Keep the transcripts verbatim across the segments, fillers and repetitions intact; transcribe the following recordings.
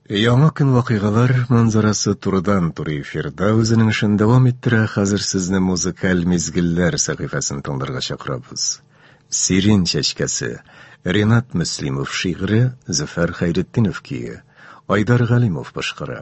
Яңа көн вакыйгалар манзарасы турыдан туры эфирда үзенең эшен дәвам иттерә. Хәзер сезне музыкаль мизгелләр сәхифәсен тыңларга чакырабыз. Сирин чәчкәсе, Ренат Мөслимов шигъре, Зөфәр Хәйретдинов көе, Айдар Галимов башкара.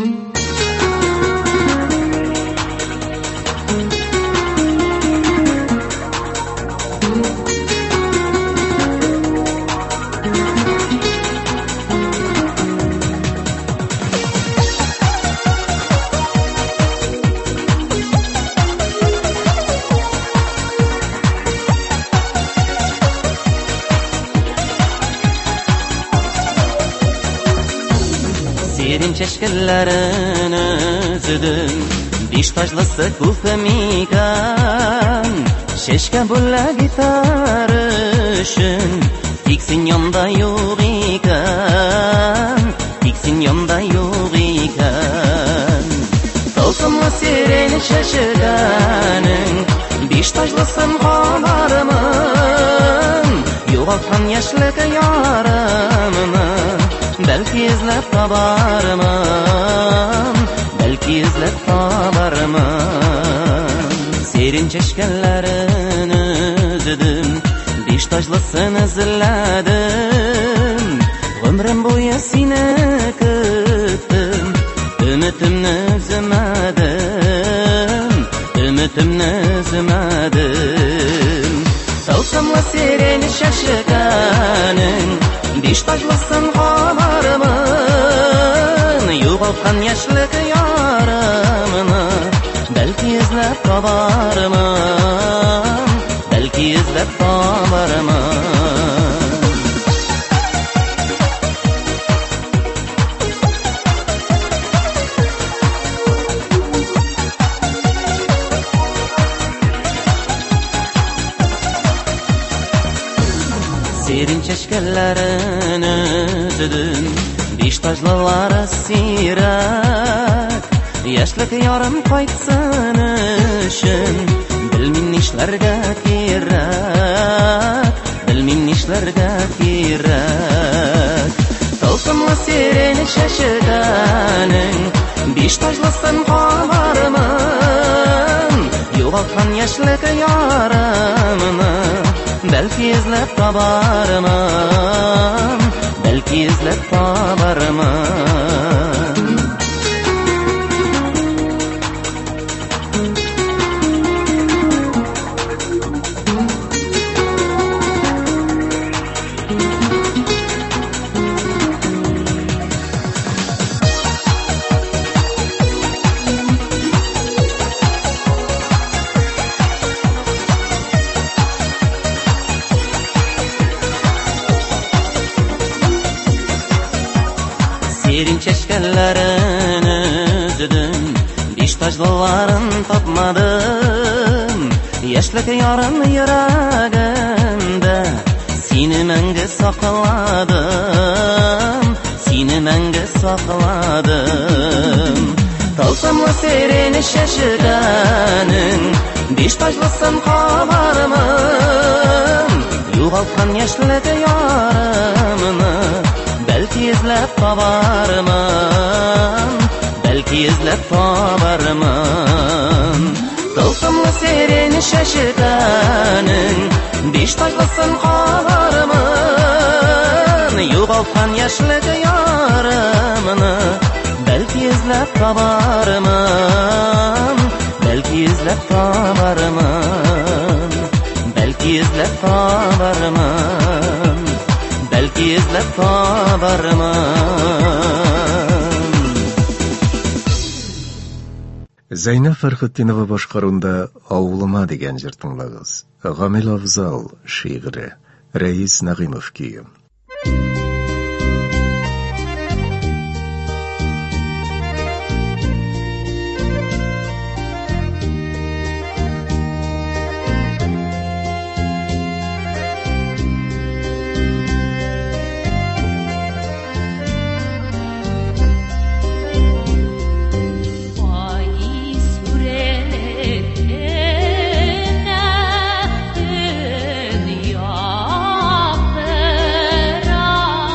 Serin çeşkelerin özüdün, diş tajlısı kufemigan, şeşke bulla gitarışın, tiksin yanda yok iken, tiksin yanda yok iken. Tılsımlı serin çeşkenin, diş tajlısın kalarımın, yoğaltan yaşlık yarımını, belki izlep tabarman, belki izlep tabarman. Serin çeşkelerin özüdüm, diş tajlısını izledim. Ömrüm boyu seni küttüm, ümitimni üzmedim, ümitimni üzmedim. Tılsımlı serin şaşıkanın, diş tajlısın kalarımın, yoğaltkan yaşlık yarımını, belki izlep tabarman, belki izlep tabarman. Serin çeşkelerin özüdün, diş tajlıları sirak, yaşlık yarım kaytsın üçün, bilmin işlerge kirak, bilmin işlerge kirak. Tılsımlı serin şaşıkanın, diş tajlısın kalarımın, yoğaltkan yaşlık yarımını, belki izlep tabarman, belki izlep tabarman. Serin çeşkelerin özüdüm, diş tajlıların tapmadım. Yaşlık yarım yüreğimde, seni menge sakladım, seni menge sakladım. Tılsımlı serin şaşıkanın, diş tajlısın kalarımın, yoğaltkan yaşlık yarımını, belki izlep tabarman, belki izlep tabarman. Tılsımlı serin şaşıkanın, diş tajlısın kalarımın, yoğaltkan yaşlık yarımını, belki izlep tabarman, belki izlep tabarman, belki izlep tabarman, belki izlep tabarman. Зәйнәп Фәрхетдинова башкарында «Авылыма» дигән җыр тыңлагыз. Гамил Афзал шигъре, Рәис Нәгыймов көе. Dünya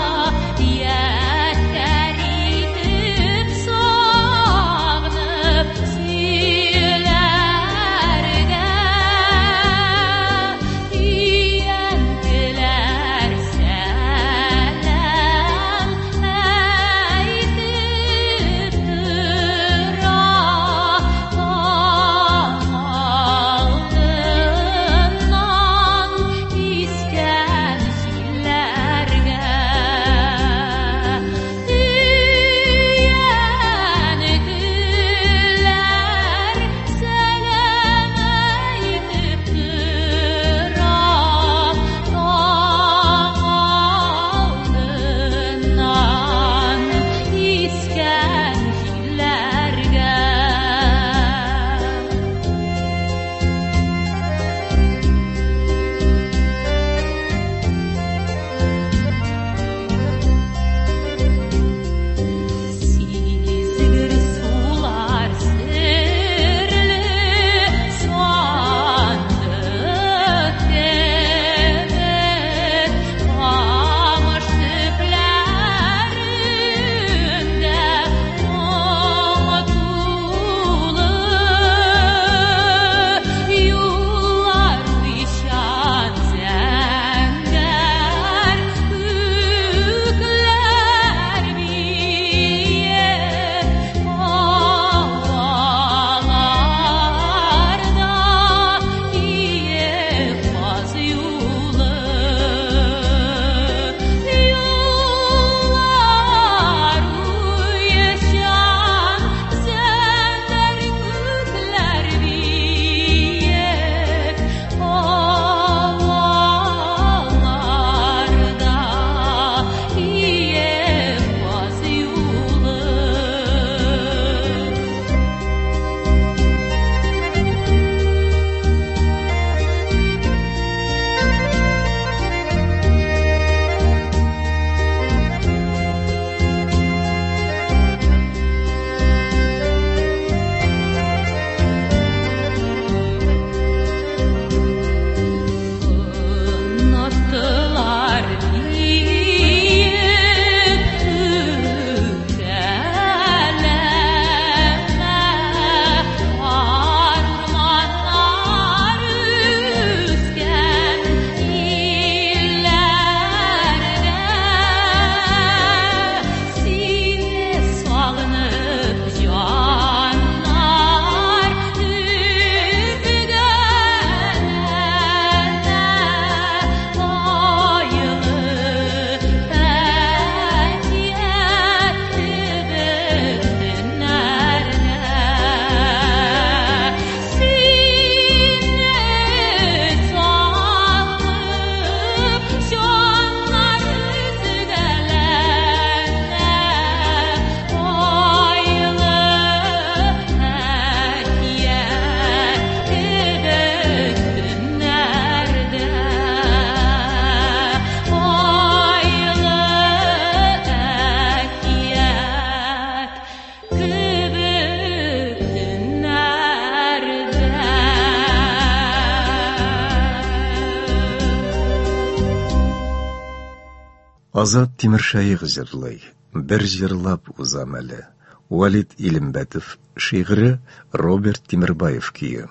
Azat Timurshayx jırlay, bir jırlap uzamalı. Walid İlimbatov, şiiri Robert Timirbayev kiyi.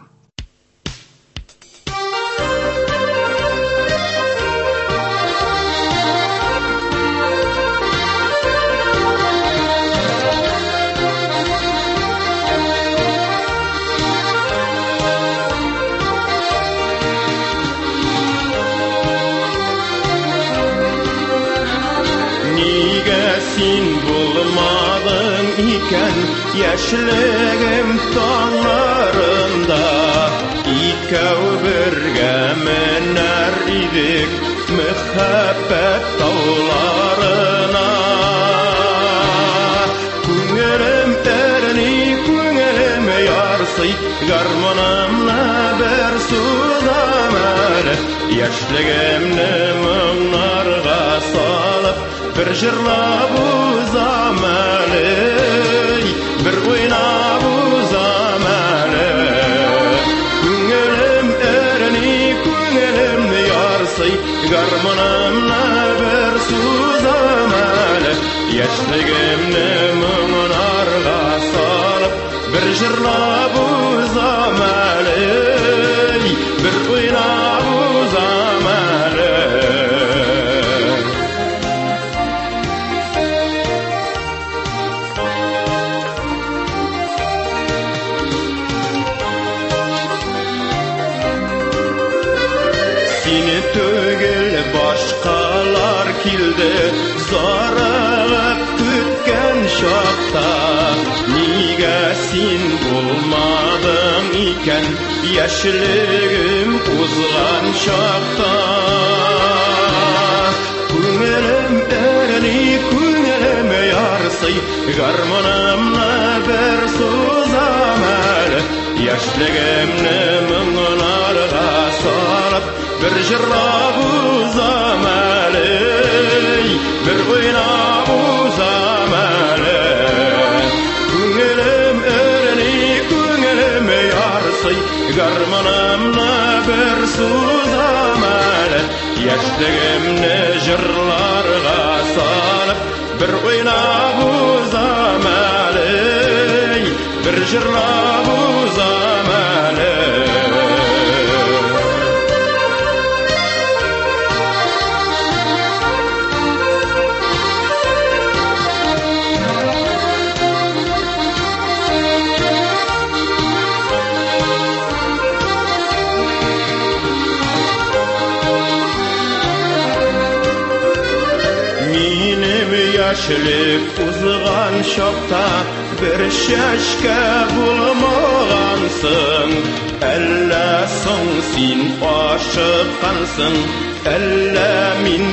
Bulmadın iken yaşlığım dağlarında İkəv birgə miner idik mühabbet dağlarına Күңелем terni күңелem yarsый Garmonamla bir sudam әлі Yaşlığımны мұңларға салып Bir jırlap uzam әлі Bir oynap uzam әлі Күңелем erni күңелem yarsый Garmonamla bir sudam әлі Yaşlığımны мұңларға салып Bir jırlap uzam әлі Bir oynap uzam әлі Tügül başkalar kildi Zarıp kütken şakta Niga sin bulmadım iken Yaşlığım uzgan şakta Күңелем erni күңелem yarsый Garmonamla bir suzam әлі Yaşlığımны мұңларға салып Bir jırlap uzam әлі Bir oynap uzam әлі Күңелем erni күңелem yarsый Garmonamla bir suzam әлі Yaşlığımны jırlarga salып Bir oynap uzam әлі Bir jırlap uzam әлі Yaşlık uzgan şokta bir şaşka bulmagansın Әллә соң син ашыккансың Әллә мин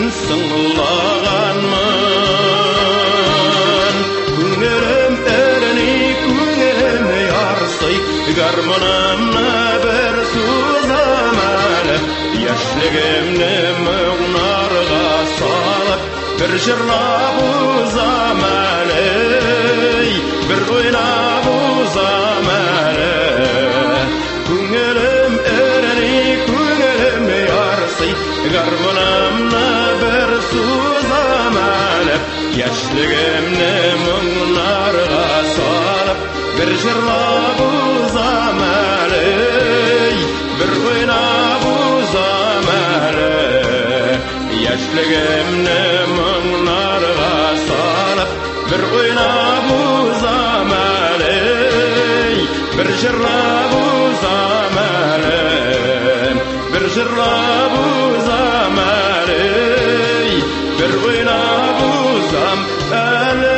сыңлаганмын Күңелем эрни күңелем ярсый Гармонамны bir suzам әлі Yaşlığımны мұңларға салып Bir jırlap uzam әлі Bir oynap uzam әлі Күңелем erni күңелem yarsый Garmonamna bir suzam әлі Yaşlığımны мұңларға салып Bir jırlap uzam әлі Bir oynap uzam әлі Yaşlığımны мұңларға салып Bir oynap uzam әлі Bir jırlap uzam әлі Bir jırlap uzam әлі Bir oynap uzam әлі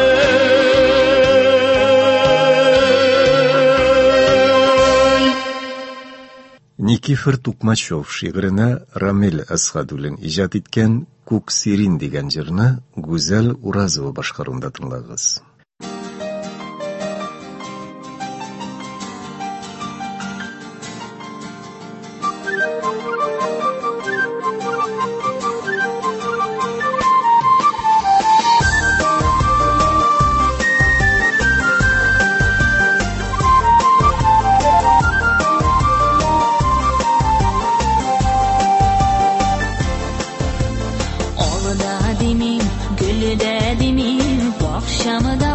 Никифор Тукмачев шигырына Рамил Асхадуллин ижад иткән Күк Сирин дигән җырны Гүзәл Уразова башкаруында тыңлагыз.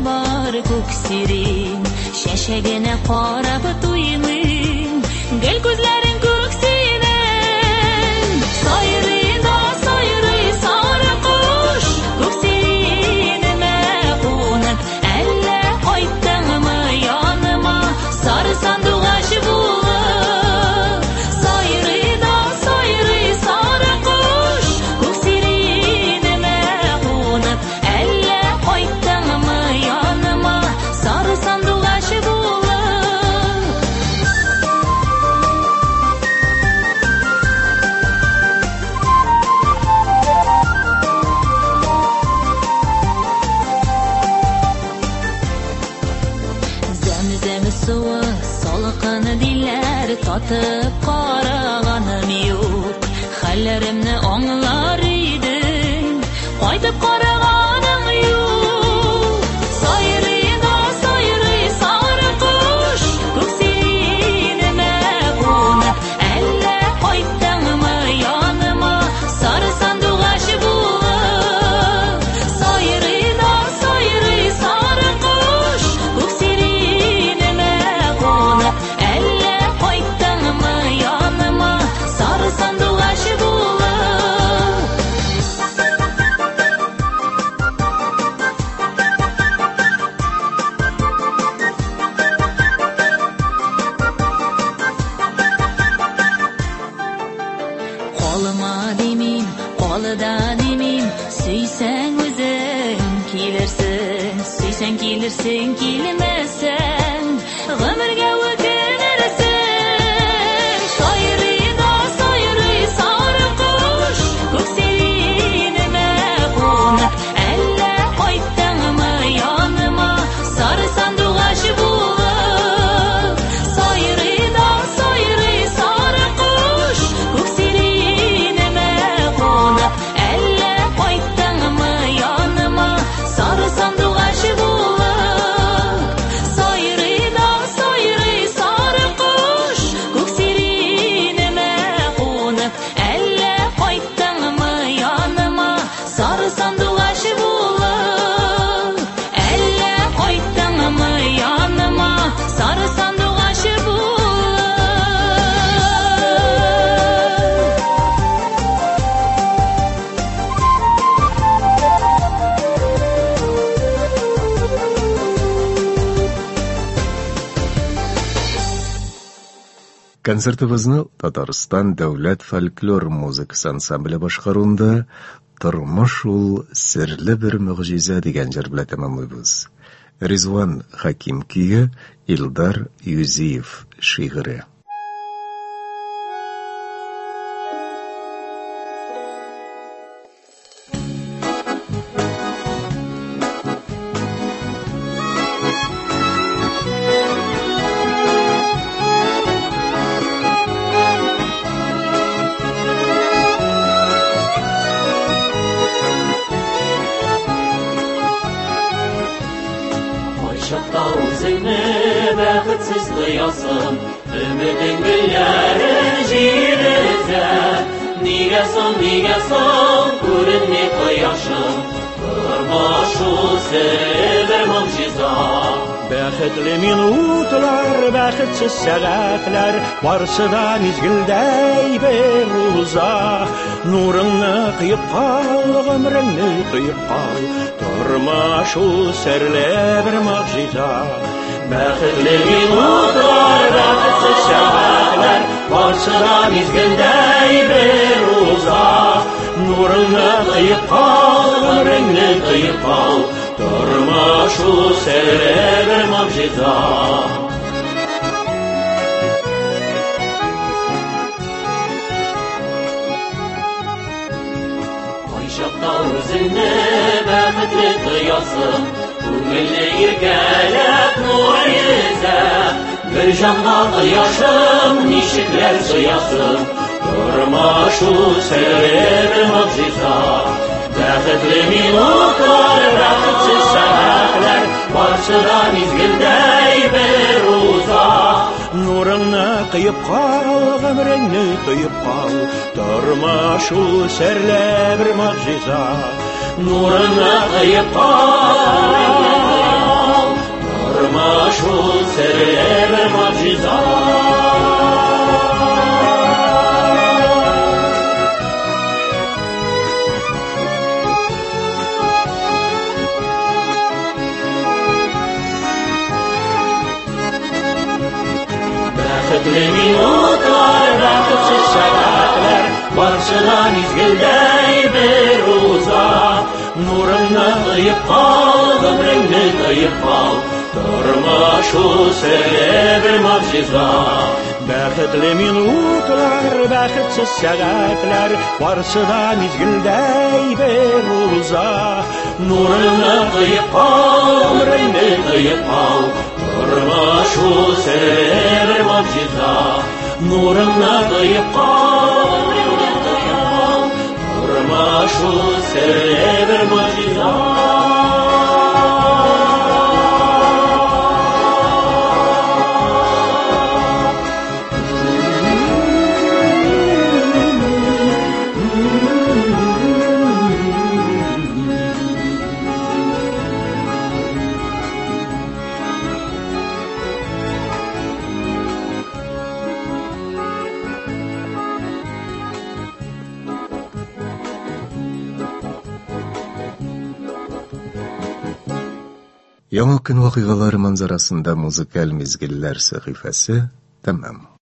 бар көксерин, шәшәгенә карап туймыйм, гел күзләрең күк синең. Сайрый да сайрый сары кош, көксеринемә кунып, әллә кайттыңмы яныма, сары сандугач булып. Сайрый да сайрый сары кош, көксеринемә кунып, әллә кайттыңмы яныма, сары сандугач булып. Зәм-зәм суы салкын диләр, татып караганым юк. Хәлләремне аңлар идең, кайтып караганың юк. Сайрый да сайрый сары кош, көксеринемә кунып, әллә кайттыңмы яныма, сары сандугач булып. Сайрый да сайрый сары кош, көксеринемә кунып, әллә кайттыңмы яныма, сары сандугач булып. Калыма димим, калыда димим, сөйсәң үзең килерсең, сөйсәң килерсең, килмәсәң гомергә үкенерсең. Сайрый да сайрый сары кош, көксеринемә кунып, әллә кайттыңмы яныма, сары сандугач булып. Сайрый да сайрый сары кош, көксеринемә кунып, әллә кайттыңмы яныма, сары сандугач булып. Сайрый да сайрый сары кош, көксеринемә кунып, әллә кайттыңмы яныма, сары сандугач булып. Әллә кайттыңмы яныма, сары сандугач булып. Концертыбызны Татарстан дәүләт фольклор музыкасы ансамбле башкаруында «Тормыш ул серле бер мөгъҗиза» дигән җыр белән тәмамлыйбыз. Ризван Хаким көйе, Илдар Юзиев шигыре. Кайчакта үзеңне бәхетсез тоясың, өмидең гөлләрен җирезә. Нигә соң, нигә соң күренми кояшың, тормыш ул серле бер мөгъҗиза. Бәхетле минутлар, бәхетсез сәгатьләр, барсы да мизгелдәй бер уза. Нурыңны кыйып кал, гомреңне кыйып кал, тормыш ул серле бер мөгъҗиза. Бәхетле минутлар, бәхетсез сәгатьләр, барсы да мизгелдәй бер уза. Нурыңны кыйып кал, гомреңне кыйып кал, тормыш ул серле бер мөгъҗиза. Кайчакта үзеңне бәхетле тоясың, күңелне иркәләп нур йөзә. Бер җанга кояшым, ничекләр сыясың, тормыш ул серле бер мөгъҗиза. Бәхетле минутлар, бәхетсез сәгатьләр, барсы да мизгелдәй бер уза. Нурыңны кыйып кал, гомреңне кыйып кал, тормыш ул серле бер мөгъҗиза. nuruna kıyıp kal. Durma şu sırrı bir muciza. Bäxetli minutlar, bäxetsiz saatler, varsına mizgildey bir uzak. Nurunna kıyıp kal, ömrünni kıyıp kal. Durma şu sırrı bir muciza. Bäxetli minutlar, bäxetsiz saatler, varsına mizgildey bir uzak. Nurunna kıyıp kal, ömrünni kıyıp kal. Durma şu sırrı bir muciza. Nurunna kıyıp kal, ömrünni kıyıp kal. Durma şu sırrı bir muciza. Яңа көн вакыйгалары манзарасында музыкаль мизгелләр сәхифәсе тәмам.